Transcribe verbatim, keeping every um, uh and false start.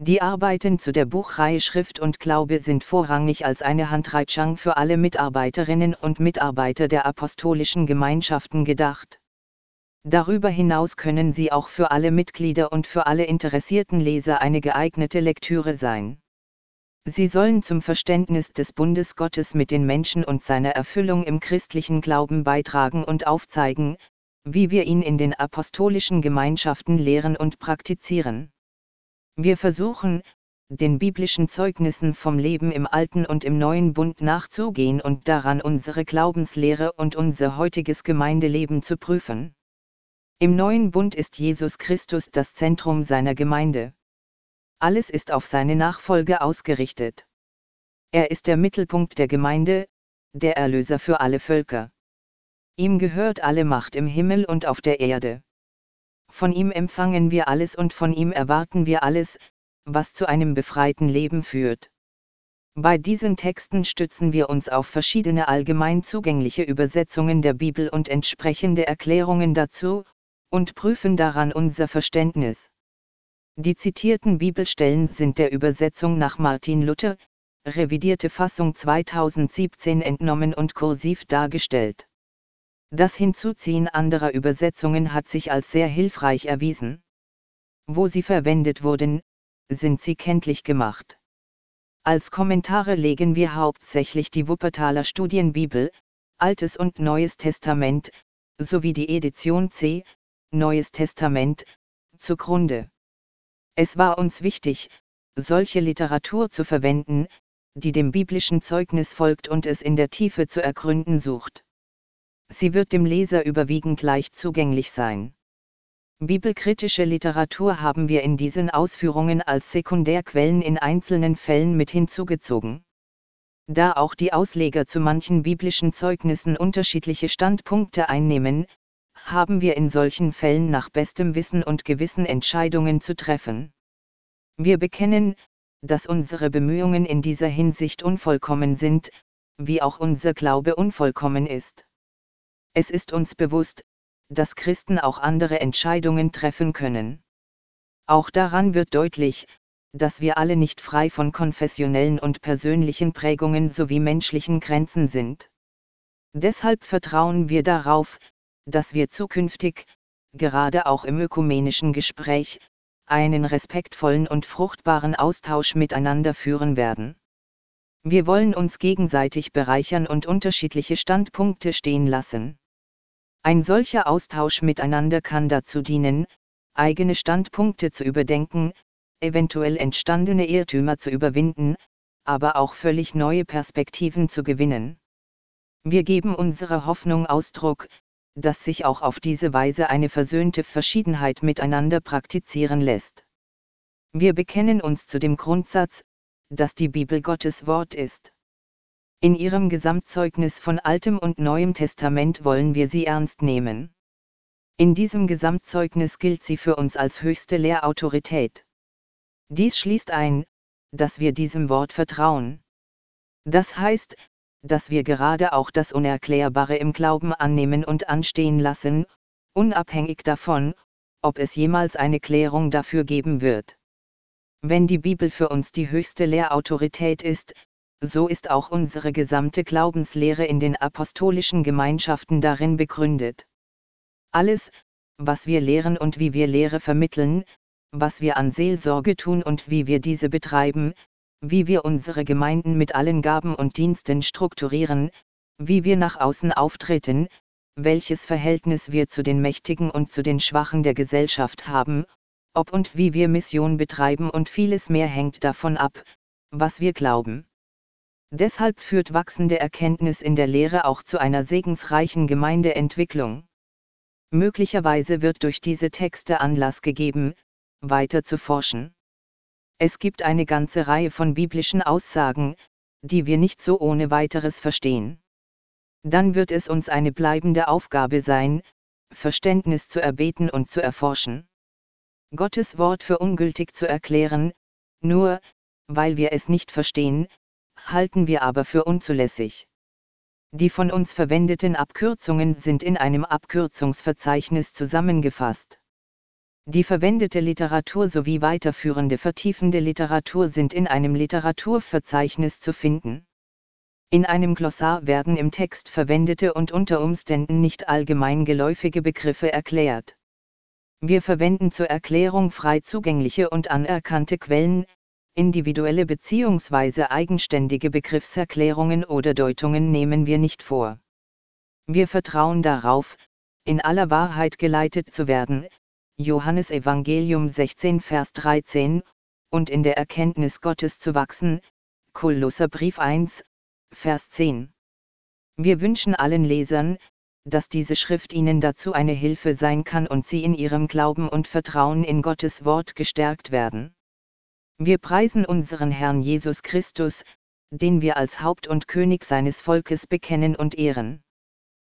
Die Arbeiten zu der Buchreihe Schrift und Glaube sind vorrangig als eine Handreichung für alle Mitarbeiterinnen und Mitarbeiter der apostolischen Gemeinschaften gedacht. Darüber hinaus können sie auch für alle Mitglieder und für alle interessierten Leser eine geeignete Lektüre sein. Sie sollen zum Verständnis des Bundes Gottes mit den Menschen und seiner Erfüllung im christlichen Glauben beitragen und aufzeigen, wie wir ihn in den apostolischen Gemeinschaften lehren und praktizieren. Wir versuchen, den biblischen Zeugnissen vom Leben im Alten und im Neuen Bund nachzugehen und daran unsere Glaubenslehre und unser heutiges Gemeindeleben zu prüfen. Im Neuen Bund ist Jesus Christus das Zentrum seiner Gemeinde. Alles ist auf seine Nachfolge ausgerichtet. Er ist der Mittelpunkt der Gemeinde, der Erlöser für alle Völker. Ihm gehört alle Macht im Himmel und auf der Erde. Von ihm empfangen wir alles und von ihm erwarten wir alles, was zu einem befreiten Leben führt. Bei diesen Texten stützen wir uns auf verschiedene allgemein zugängliche Übersetzungen der Bibel und entsprechende Erklärungen dazu, und prüfen daran unser Verständnis. Die zitierten Bibelstellen sind der Übersetzung nach Martin Luther, revidierte Fassung zweitausendsiebzehn entnommen und kursiv dargestellt. Das Hinzuziehen anderer Übersetzungen hat sich als sehr hilfreich erwiesen. Wo sie verwendet wurden, sind sie kenntlich gemacht. Als Kommentare legen wir hauptsächlich die Wuppertaler Studienbibel, Altes und Neues Testament, sowie die Edition C, Neues Testament, zugrunde. Es war uns wichtig, solche Literatur zu verwenden, die dem biblischen Zeugnis folgt und es in der Tiefe zu ergründen sucht. Sie wird dem Leser überwiegend leicht zugänglich sein. Bibelkritische Literatur haben wir in diesen Ausführungen als Sekundärquellen in einzelnen Fällen mit hinzugezogen. Da auch die Ausleger zu manchen biblischen Zeugnissen unterschiedliche Standpunkte einnehmen, haben wir in solchen Fällen nach bestem Wissen und Gewissen Entscheidungen zu treffen. Wir bekennen, dass unsere Bemühungen in dieser Hinsicht unvollkommen sind, wie auch unser Glaube unvollkommen ist. Es ist uns bewusst, dass Christen auch andere Entscheidungen treffen können. Auch daran wird deutlich, dass wir alle nicht frei von konfessionellen und persönlichen Prägungen sowie menschlichen Grenzen sind. Deshalb vertrauen wir darauf, dass wir zukünftig, gerade auch im ökumenischen Gespräch, einen respektvollen und fruchtbaren Austausch miteinander führen werden. Wir wollen uns gegenseitig bereichern und unterschiedliche Standpunkte stehen lassen. Ein solcher Austausch miteinander kann dazu dienen, eigene Standpunkte zu überdenken, eventuell entstandene Irrtümer zu überwinden, aber auch völlig neue Perspektiven zu gewinnen. Wir geben unserer Hoffnung Ausdruck, dass sich auch auf diese Weise eine versöhnte Verschiedenheit miteinander praktizieren lässt. Wir bekennen uns zu dem Grundsatz, dass die Bibel Gottes Wort ist. In ihrem Gesamtzeugnis von Altem und Neuem Testament wollen wir sie ernst nehmen. In diesem Gesamtzeugnis gilt sie für uns als höchste Lehrautorität. Dies schließt ein, dass wir diesem Wort vertrauen. Das heißt, dass wir gerade auch das Unerklärbare im Glauben annehmen und anstehen lassen, unabhängig davon, ob es jemals eine Klärung dafür geben wird. Wenn die Bibel für uns die höchste Lehrautorität ist, so ist auch unsere gesamte Glaubenslehre in den apostolischen Gemeinschaften darin begründet. Alles, was wir lehren und wie wir Lehre vermitteln, was wir an Seelsorge tun und wie wir diese betreiben, wie wir unsere Gemeinden mit allen Gaben und Diensten strukturieren, wie wir nach außen auftreten, welches Verhältnis wir zu den Mächtigen und zu den Schwachen der Gesellschaft haben, ob und wie wir Mission betreiben und vieles mehr hängt davon ab, was wir glauben. Deshalb führt wachsende Erkenntnis in der Lehre auch zu einer segensreichen Gemeindeentwicklung. Möglicherweise wird durch diese Texte Anlass gegeben, weiter zu forschen. Es gibt eine ganze Reihe von biblischen Aussagen, die wir nicht so ohne weiteres verstehen. Dann wird es uns eine bleibende Aufgabe sein, Verständnis zu erbeten und zu erforschen. Gottes Wort für ungültig zu erklären, nur, weil wir es nicht verstehen, halten wir aber für unzulässig. Die von uns verwendeten Abkürzungen sind in einem Abkürzungsverzeichnis zusammengefasst. Die verwendete Literatur sowie weiterführende vertiefende Literatur sind in einem Literaturverzeichnis zu finden. In einem Glossar werden im Text verwendete und unter Umständen nicht allgemein geläufige Begriffe erklärt. Wir verwenden zur Erklärung frei zugängliche und anerkannte Quellen, individuelle bzw. eigenständige Begriffserklärungen oder Deutungen nehmen wir nicht vor. Wir vertrauen darauf, in aller Wahrheit geleitet zu werden, Johannes Evangelium sechzehn Vers dreizehn, und in der Erkenntnis Gottes zu wachsen, Kolosserbrief eins, Vers zehn. Wir wünschen allen Lesern, dass diese Schrift ihnen dazu eine Hilfe sein kann und sie in ihrem Glauben und Vertrauen in Gottes Wort gestärkt werden. Wir preisen unseren Herrn Jesus Christus, den wir als Haupt und König seines Volkes bekennen und ehren.